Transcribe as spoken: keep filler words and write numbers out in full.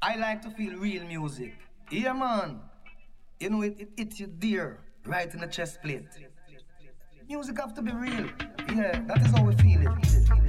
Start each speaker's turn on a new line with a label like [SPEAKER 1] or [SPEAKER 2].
[SPEAKER 1] I like to feel real music. Yeah, man. You know, it, it hits you there, right in the chest plate. Music have to be real. Yeah, that is how we feel it.